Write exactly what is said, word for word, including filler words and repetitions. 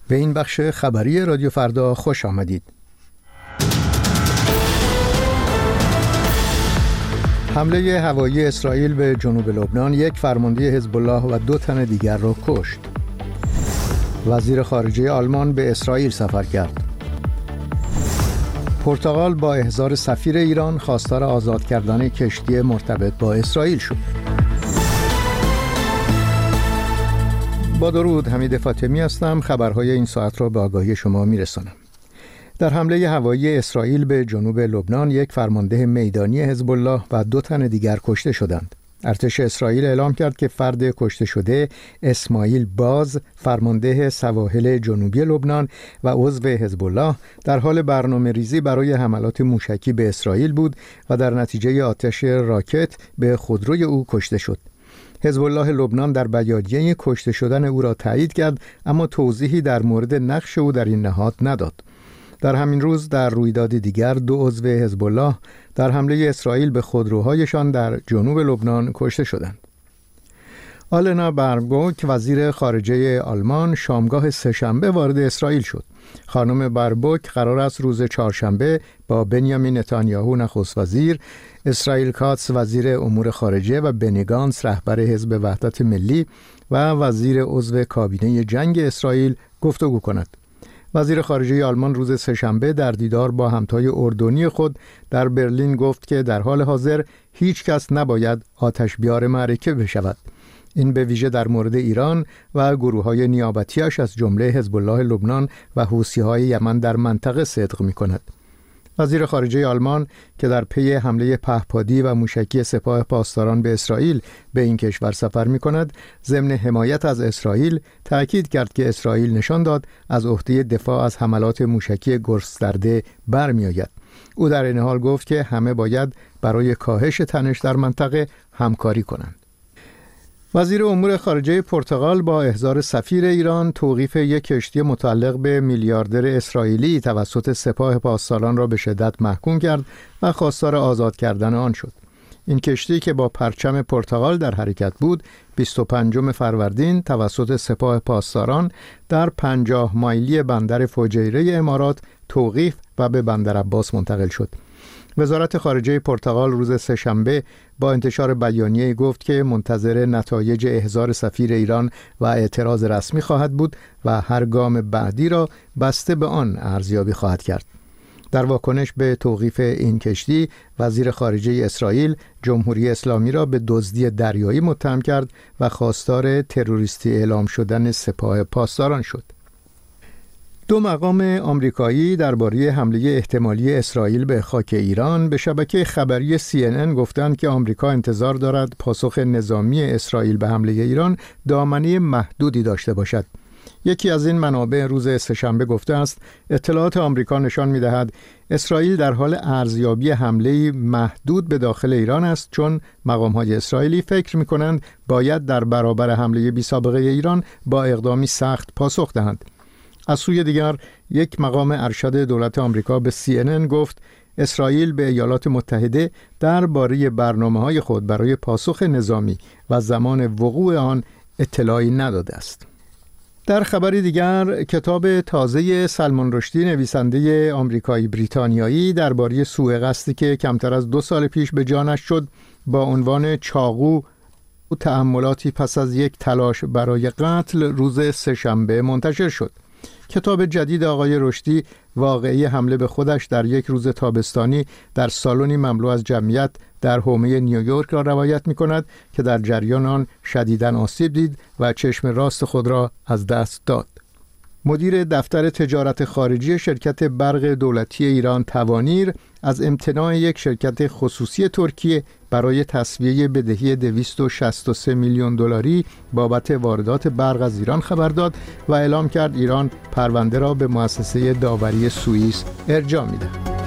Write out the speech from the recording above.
به این بخش خبری رادیو فردا خوش آمدید. حمله هوایی اسرائیل به جنوب لبنان یک فرمانده حزب الله و دو تن دیگر را کشت. وزیر خارجه آلمان به اسرائیل سفر کرد. پرتغال با احضار سفیر ایران خواستار آزاد کردن کشتی مرتبط با اسرائیل شد. با درود، حمید فاطمی هستم. خبرهای این ساعت را به آگاهی شما میرسانم. در حمله هوایی اسرائیل به جنوب لبنان یک فرمانده میدانی حزب الله و دو تن دیگر کشته شدند. ارتش اسرائیل اعلام کرد که فرد کشته شده اسماعیل باز، فرمانده سواحل جنوبی لبنان و عضو حزب الله، در حال برنامه ریزی برای حملات موشکی به اسرائیل بود و در نتیجه آتش راکت به خودروی او کشته شد. حزب الله لبنان در بیانیه کشته شدن او را تایید کرد، اما توضیحی در مورد نقش او در این نهاد نداد. در همین روز در رویداد دیگر دو عضو حزب الله در حمله اسرائیل به خودروهایشان در جنوب لبنان کشته شدند. آلنا بربوک، وزیر خارجه آلمان، شامگاه سه‌شنبه وارد اسرائیل شد. خانم بربوک قرار است روز چهارشنبه با بنیامین نتانیاهو نخست وزیر، اسرائیل کاتس وزیر امور خارجه و بنی گانتس رهبر حزب وحدت ملی و وزیر عضو کابینه جنگ اسرائیل گفتگو کند. وزیر خارجه آلمان روز سه‌شنبه در دیدار با همتای اردنی خود در برلین گفت که در حال حاضر هیچ کس نباید آتش بیار معرکه بشود. این به ویژه در مورد ایران و گروه‌های نیابتی‌اش از جمله حزب الله لبنان و حوثی‌های یمن در منطقه صدق می‌کند. وزیر خارجه آلمان که در پی حمله پهپادی و موشکی سپاه پاسداران به اسرائیل به این کشور سفر می‌کند، ضمن حمایت از اسرائیل تأکید کرد که اسرائیل نشان داد از عهده دفاع از حملات موشکی گسترده برمی‌آید. او در این حال گفت که همه باید برای کاهش تنش در منطقه همکاری کنند. وزیر امور خارجه پرتغال با احضار سفیر ایران توقیف یک کشتی متعلق به میلیاردر اسرائیلی توسط سپاه پاسداران را به شدت محکوم کرد و خواستار آزاد کردن آن شد. این کشتی که با پرچم پرتغال در حرکت بود، بیست و پنجم فروردین توسط سپاه پاسداران در پنجاه مایلی بندر فجیره امارات توقیف و به بندر عباس منتقل شد. وزارت خارجه پرتغال روز سه‌شنبه با انتشار بیانیه‌ای گفت که منتظر نتایج احضار سفیر ایران و اعتراض رسمی خواهد بود و هر گام بعدی را بسته به آن ارزیابی خواهد کرد. در واکنش به توقیف این کشتی، وزیر خارجه اسرائیل جمهوری اسلامی را به دزدی دریایی متهم کرد و خواستار تروریستی اعلام شدن سپاه پاسداران شد. دو مقام آمریکایی درباره حمله احتمالی اسرائیل به خاک ایران به شبکه خبری سی ان ان گفتند که آمریکا انتظار دارد پاسخ نظامی اسرائیل به حمله ایران دامنه محدودی داشته باشد. یکی از این منابع روز سه‌شنبه گفته است اطلاعات آمریکا نشان می‌دهد اسرائیل در حال ارزیابی حمله محدود به داخل ایران است، چون مقام‌های اسرائیلی فکر می‌کنند باید در برابر حمله بی‌سابقه ایران با اقدامی سخت پاسخ دهند. از سوی دیگر یک مقام ارشد دولت آمریکا به سی ان ان گفت اسرائیل به ایالات متحده درباره برنامه‌های خود برای پاسخ نظامی و زمان وقوع آن اطلاعی نداده است. در خبری دیگر، کتاب تازه سلمان رشدی نویسنده آمریکایی بریتانیایی درباره سوء قصدی که کمتر از دو سال پیش به جانش شد با عنوان چاقو و تأملاتی پس از یک تلاش برای قتل روز سه‌شنبه منتشر شد. کتاب جدید آقای رشدی واقعه حمله به خودش در یک روز تابستانی در سالنی مملو از جمعیت در حومه نیویورک را روایت می‌کند که در جریان آن شدیداً آسیب دید و چشم راست خود را از دست داد. مدیر دفتر تجارت خارجی شرکت برق دولتی ایران توانیر از امتناع یک شرکت خصوصی ترکیه برای تسویه بدهی دویست و شصت و سه میلیون دلاری بابت واردات برق از ایران خبر داد و اعلام کرد ایران پرونده را به مؤسسه داوری سوئیس ارجاع می‌دهد.